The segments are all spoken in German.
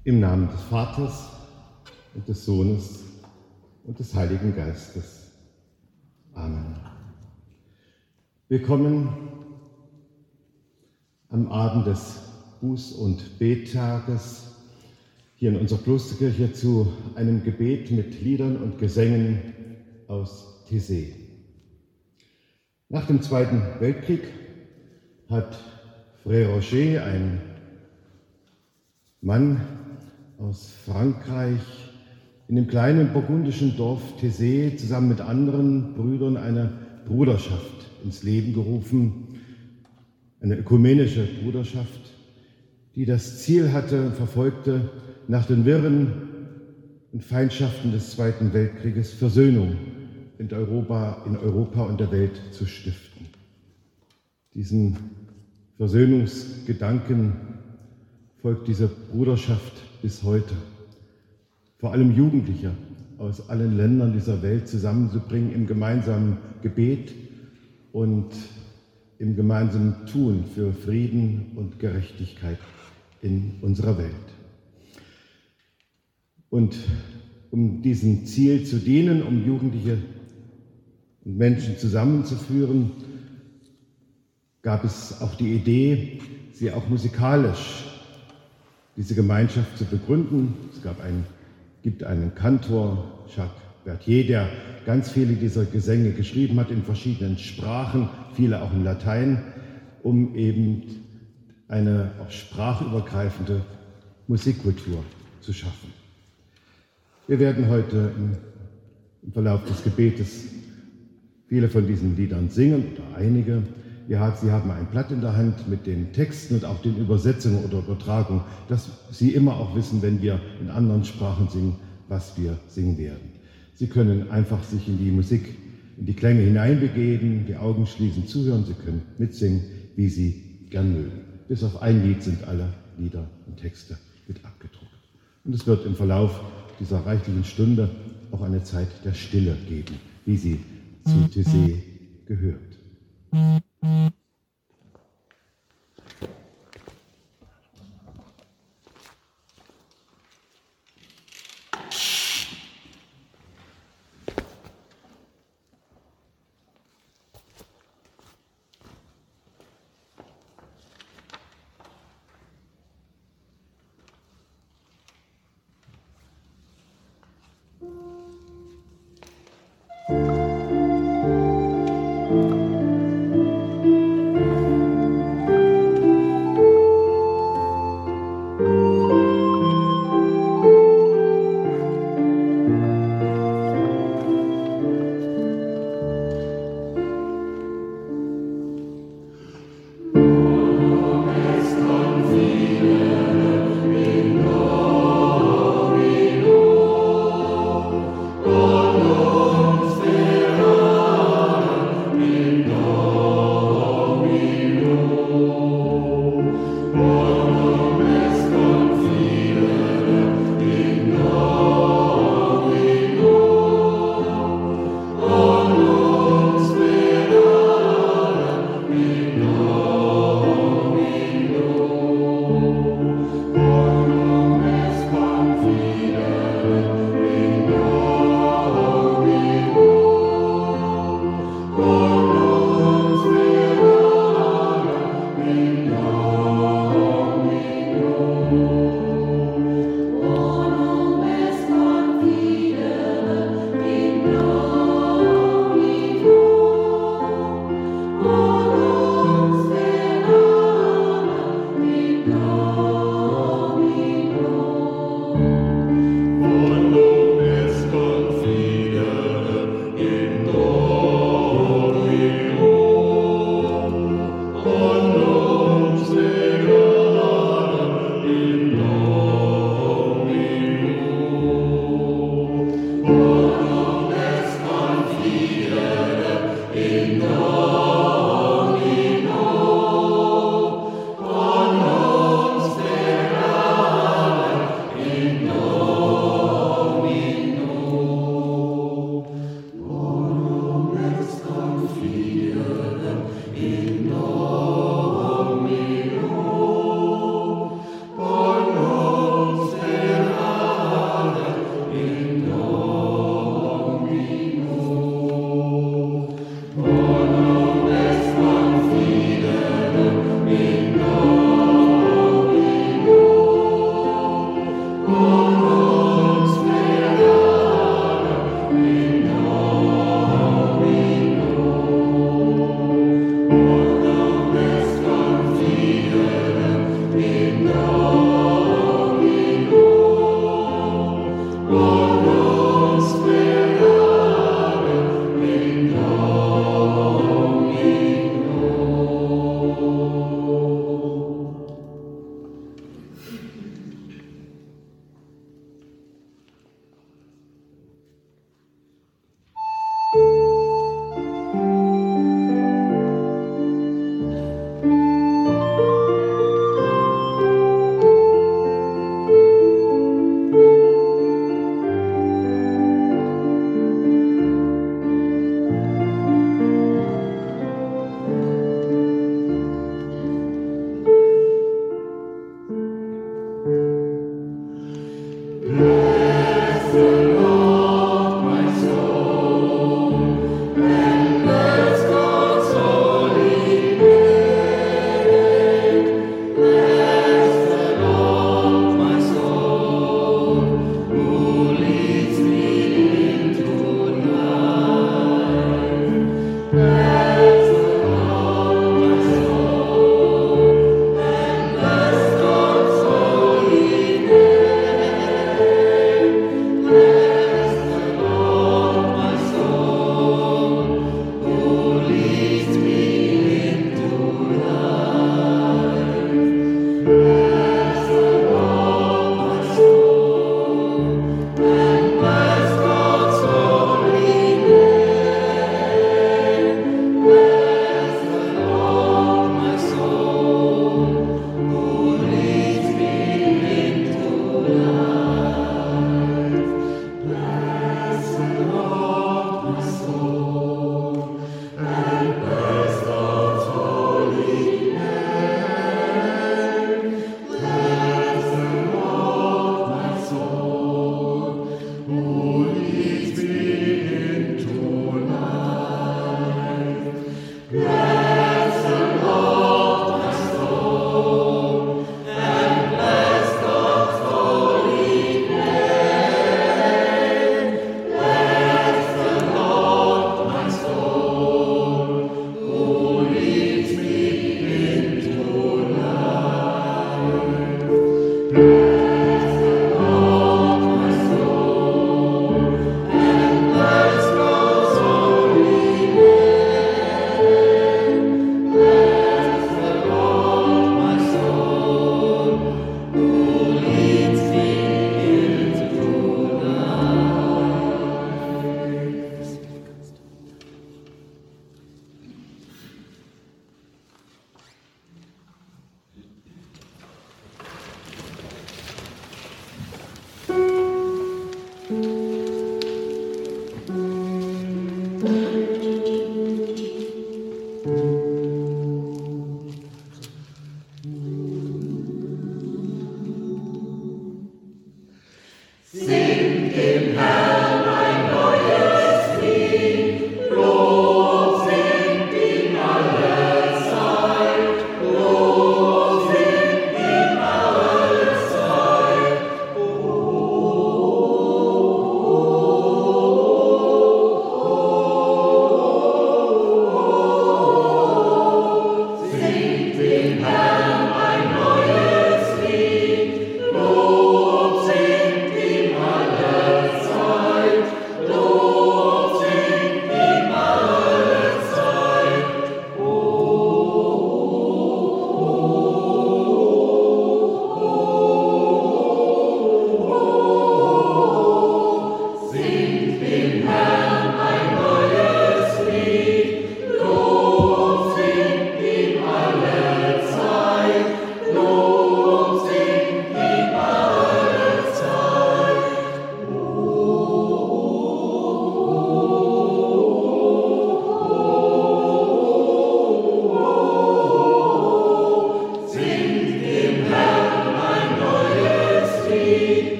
Im Namen des Vaters und des Sohnes und des Heiligen Geistes. Amen. Willkommen am Abend des Buß- und Bettages hier in unserer Klosterkirche zu einem Gebet mit Liedern und Gesängen aus Taizé. Nach dem Zweiten Weltkrieg hat Frère Roger, ein Mann aus Frankreich, in dem kleinen burgundischen Dorf Taizé zusammen mit anderen Brüdern eine Bruderschaft ins Leben gerufen, eine ökumenische Bruderschaft, die das Ziel hatte und verfolgte, nach den Wirren und Feindschaften des Zweiten Weltkrieges Versöhnung in Europa und der Welt zu stiften. Diesen Versöhnungsgedanken folgt diese Bruderschaft bis heute. Vor allem Jugendliche aus allen Ländern dieser Welt zusammenzubringen im gemeinsamen Gebet und im gemeinsamen Tun für Frieden und Gerechtigkeit in unserer Welt. Und um diesem Ziel zu dienen, um Jugendliche und Menschen zusammenzuführen, gab es auch die Idee, sie auch musikalisch, diese Gemeinschaft zu begründen. Es gibt einen Kantor, Jacques Berthier, der ganz viele dieser Gesänge geschrieben hat in verschiedenen Sprachen, viele auch in Latein, um eben eine auch sprachübergreifende Musikkultur zu schaffen. Wir werden heute im Verlauf des Gebetes viele von diesen Liedern singen oder einige. Sie haben ein Blatt in der Hand mit den Texten und auch den Übersetzungen oder Übertragungen, dass Sie immer auch wissen, wenn wir in anderen Sprachen singen, was wir singen werden. Sie können einfach sich in die Musik, in die Klänge hineinbegeben, die Augen schließen, zuhören. Sie können mitsingen, wie Sie gern mögen. Bis auf ein Lied sind alle Lieder und Texte mit abgedruckt. Und es wird im Verlauf dieser reichlichen Stunde auch eine Zeit der Stille geben, wie sie zu Taizé gehört.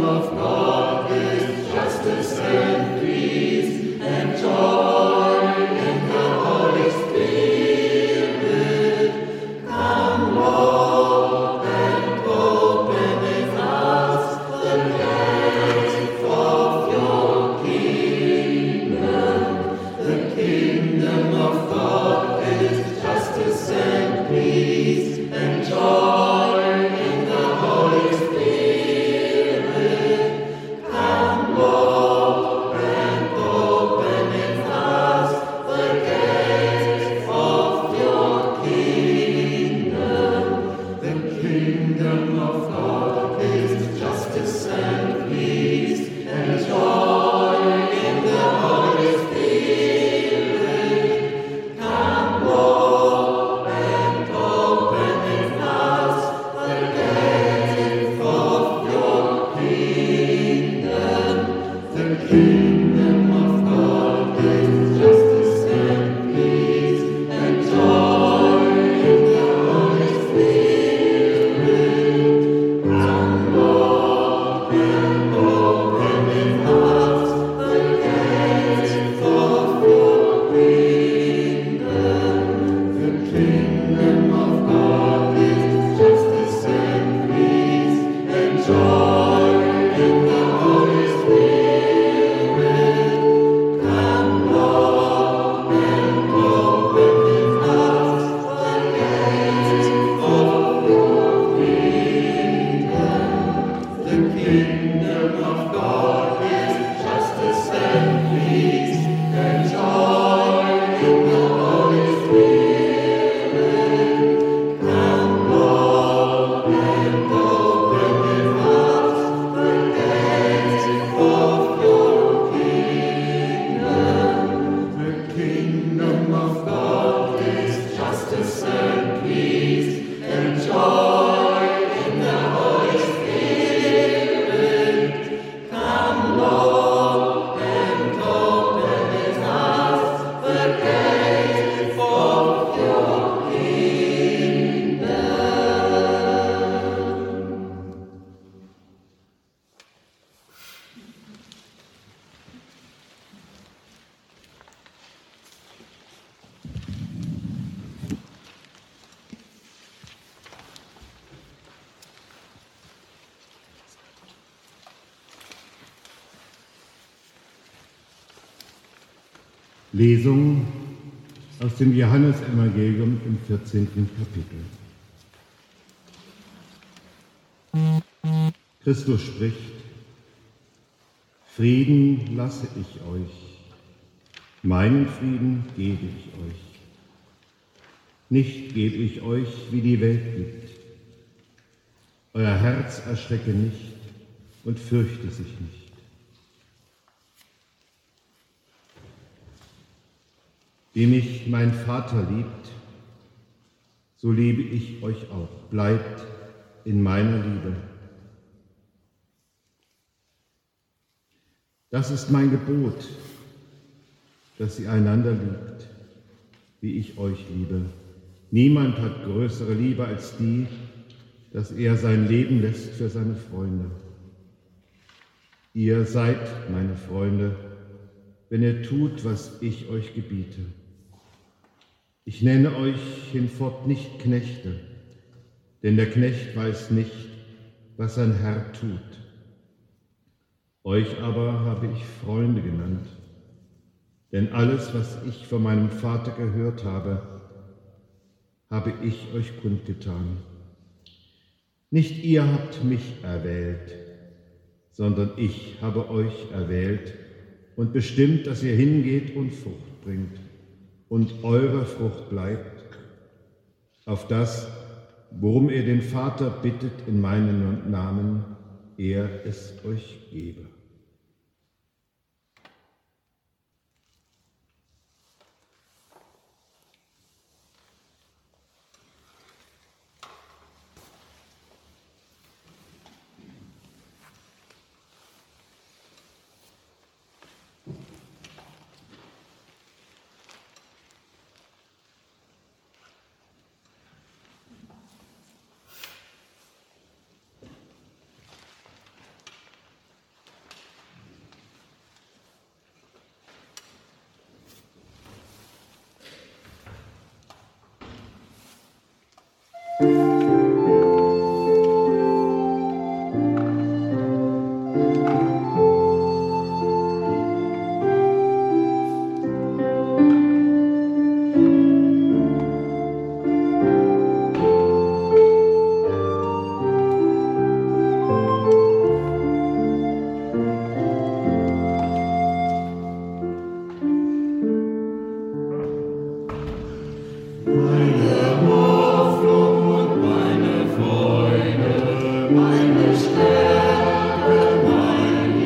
Lesung aus dem Johannesevangelium im 14. Kapitel. Christus spricht: Frieden lasse ich euch, meinen Frieden gebe ich euch. Nicht gebe ich euch, wie die Welt gibt. Euer Herz erschrecke nicht und fürchte sich nicht. Wie mich mein Vater liebt, so liebe ich euch auch. Bleibt in meiner Liebe. Das ist mein Gebot, dass ihr einander liebt, wie ich euch liebe. Niemand hat größere Liebe als die, dass er sein Leben lässt für seine Freunde. Ihr seid meine Freunde, wenn ihr tut, was ich euch gebiete. Ich nenne euch hinfort nicht Knechte, denn der Knecht weiß nicht, was sein Herr tut. Euch aber habe ich Freunde genannt, denn alles, was ich von meinem Vater gehört habe, habe ich euch kundgetan. Nicht ihr habt mich erwählt, sondern ich habe euch erwählt und bestimmt, dass ihr hingeht und Frucht bringt und eure Frucht bleibt, auf das, worum ihr den Vater bittet in meinem Namen, er es euch gebe. Meine Stärke, meine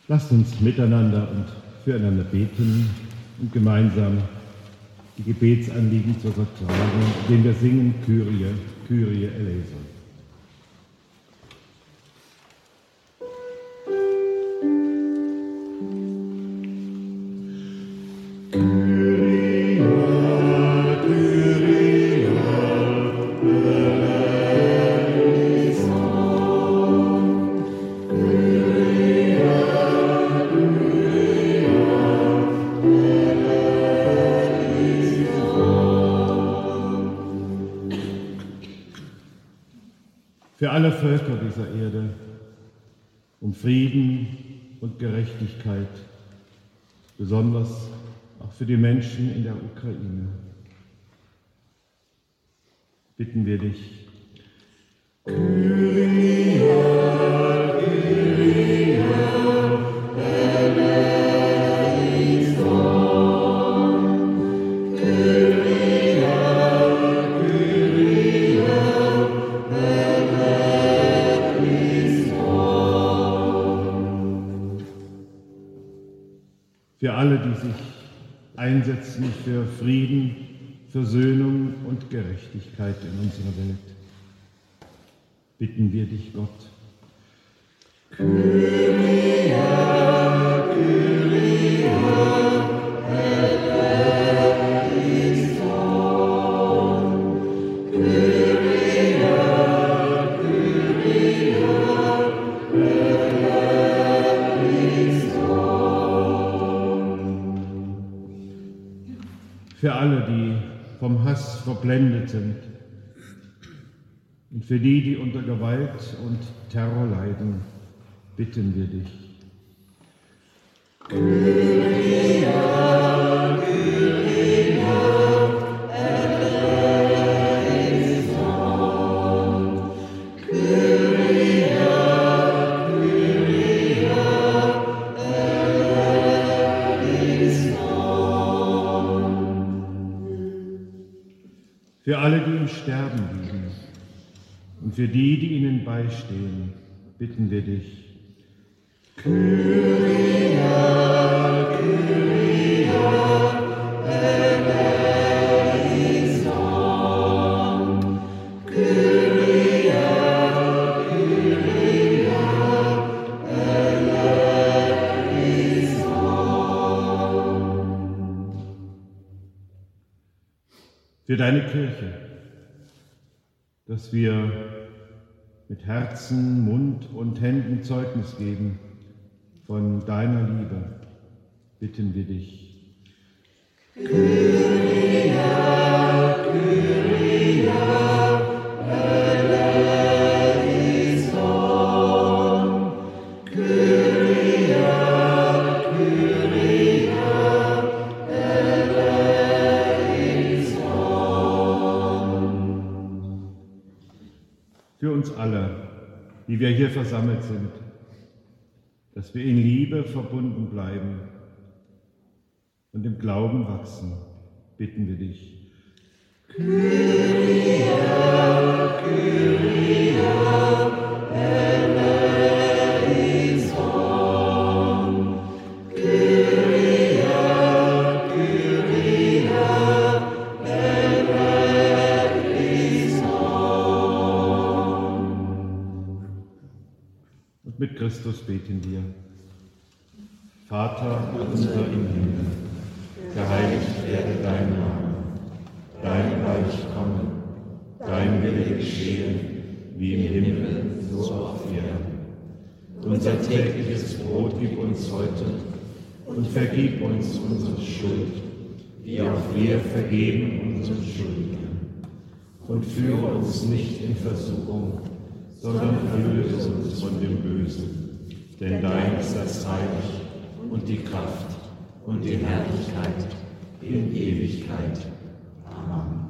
Lasst uns miteinander und füreinander beten und gemeinsam die Gebetsanliegen zu Gott tragen, indem wir singen Kyrie, Kyrie eleison. Für alle Völker dieser Erde, um Frieden und Gerechtigkeit, besonders auch für die Menschen in der Ukraine, bitten wir dich. Kyrie, Kyrie, eleison. Kyrie, Kyrie, eleison. Für alle, die sich einsetzen für Frieden, Versöhnung und Gerechtigkeit in unserer Welt, bitten wir dich, Gott. Kyrie, Kyrie, eleison. Kyrie, Kyrie, eleison. Für alle, die vom Hass verblendet sind und für die, die unter Gewalt und Terror leiden, bitten wir dich. Kyrie, Kyrie, eleison. Kyrie, Kyrie, eleison. Für alle, die im Sterben liegen und für die, die ihnen beistehen, bitten wir dich. Kyrie, Kyrie, eleison. Kyrie, Kyrie, eleison. Für deine Kirche, dass wir mit Herzen, Mund und Händen Zeugnis geben von deiner Liebe, bitten wir dich. Kyrie, Kyrie, eleison. Kyrie, Kyrie, eleison. Für uns alle, die wir hier versammelt sind, dass wir in Liebe verbunden bleiben und im Glauben wachsen, bitten wir dich. Kyrie, Kyrie, eleison. Kyrie, Kyrie, eleison. Und mit Christus beten wir. Vater unser im Himmel, geheiligt werde dein Name, dein Reich komme, dein Wille geschehe, wie im Himmel, so auf Erden. Unser tägliches Brot gib uns heute und vergib uns unsere Schuld, wie auch wir vergeben unseren Schuldigern. Und führe uns nicht in Versuchung, sondern erlöse uns von dem Bösen. Denn dein ist das Reich und die Kraft und die Herrlichkeit in Ewigkeit. Amen.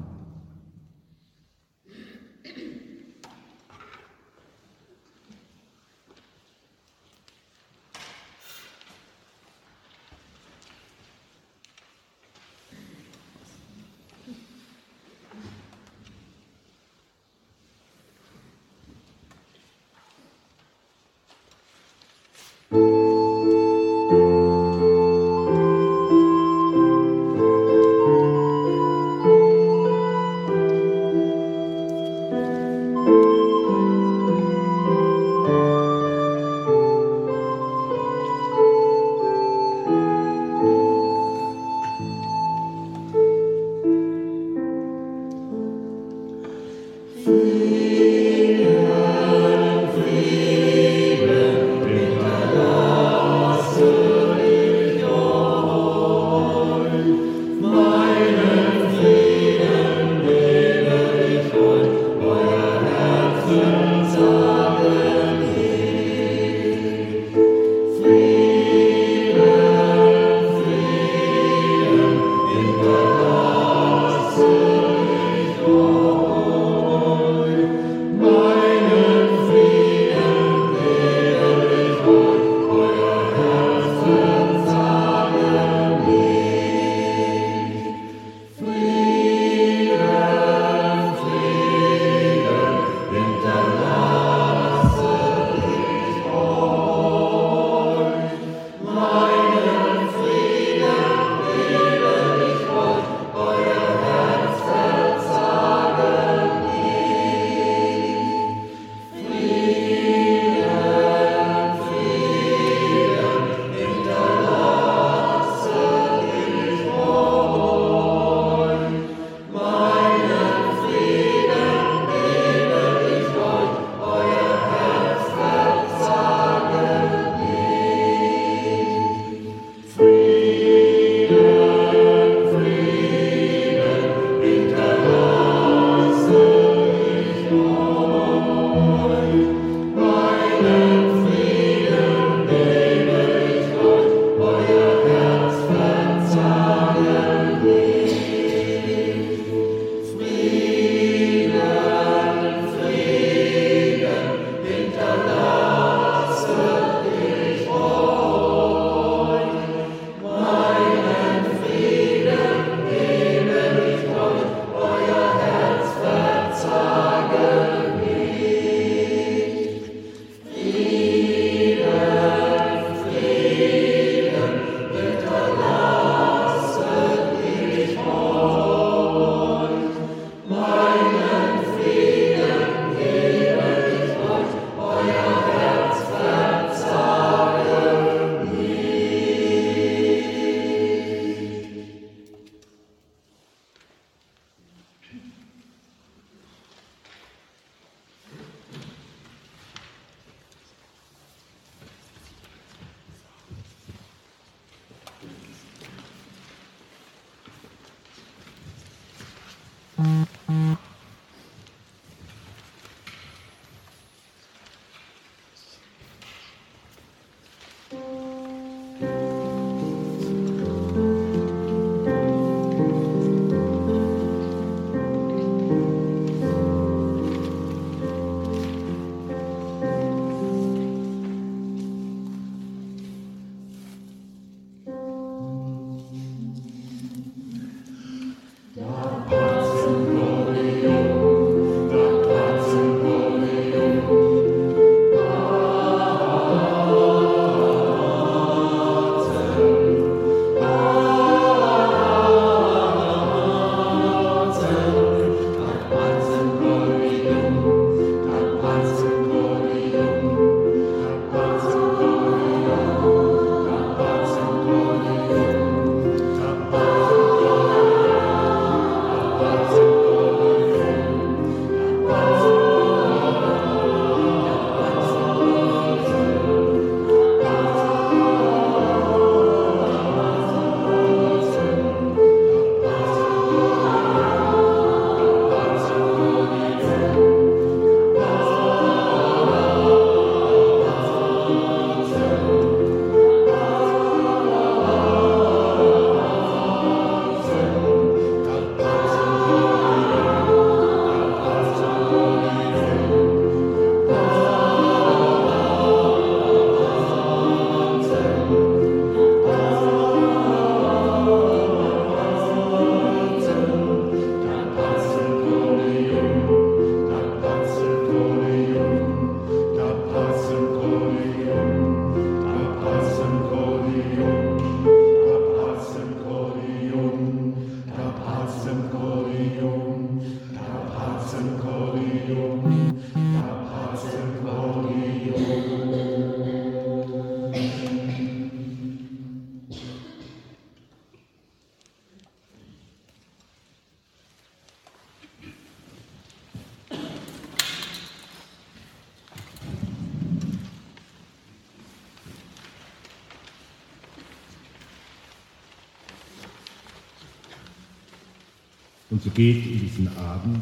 Und so geht in diesen Abend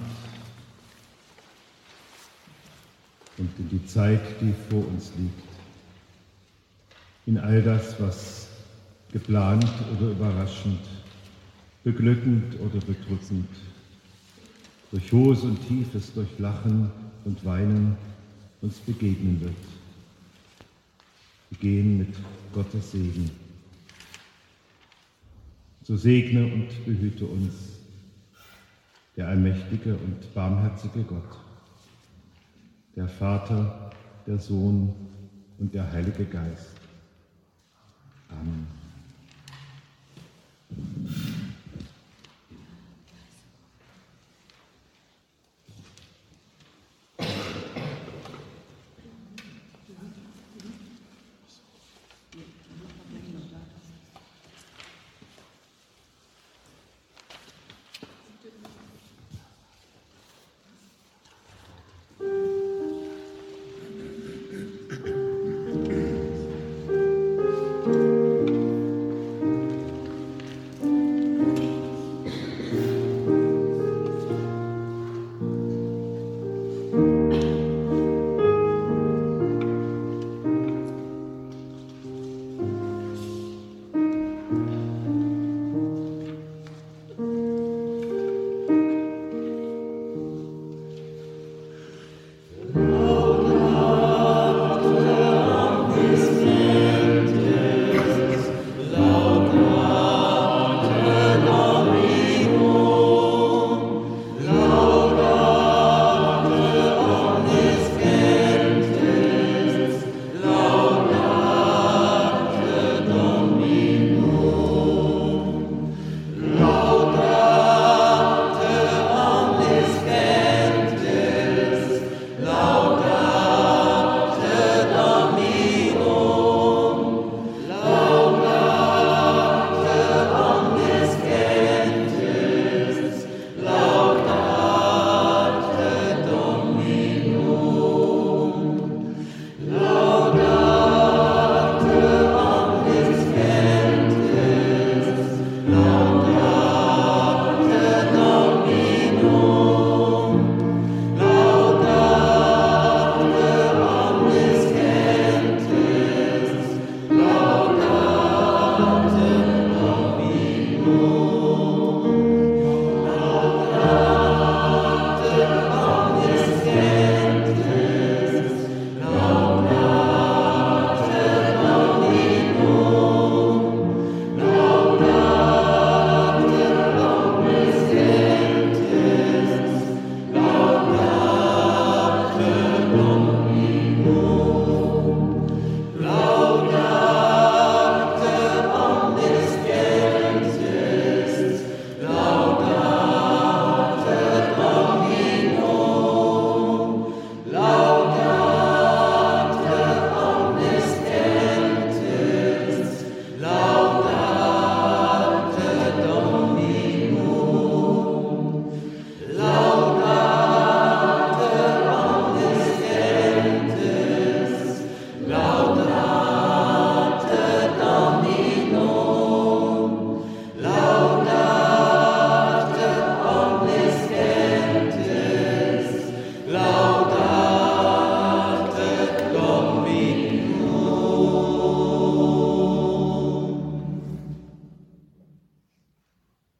und in die Zeit, die vor uns liegt, in all das, was geplant oder überraschend, beglückend oder bedrückend, durch Hohes und Tiefes, durch Lachen und Weinen uns begegnen wird. Wir gehen mit Gottes Segen. So segne und behüte uns der allmächtige und barmherzige Gott, der Vater, der Sohn und der Heilige Geist. Amen.